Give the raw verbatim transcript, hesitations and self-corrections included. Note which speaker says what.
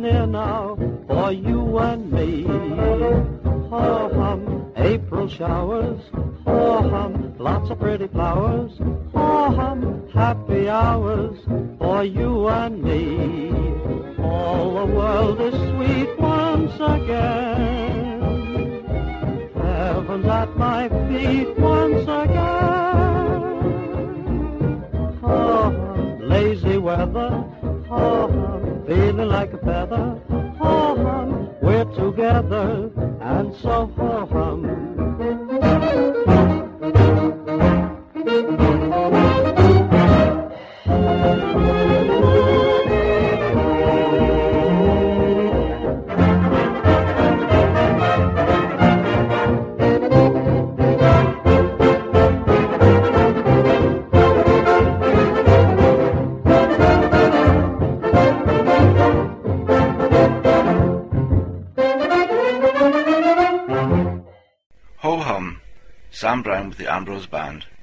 Speaker 1: near now for you and me. Ho-hum, April showers, ho-hum, lots of pretty flowers, ho-hum, happy hours for you and me. All the world is sweet once again. Heaven's at my feet once again. Ho-hum, lazy weather, ho-hum, feeling like a feather, ho-hum, we're together, and so ho-hum.
Speaker 2: Ho Hum, Sam Brown with the Ambrose Band.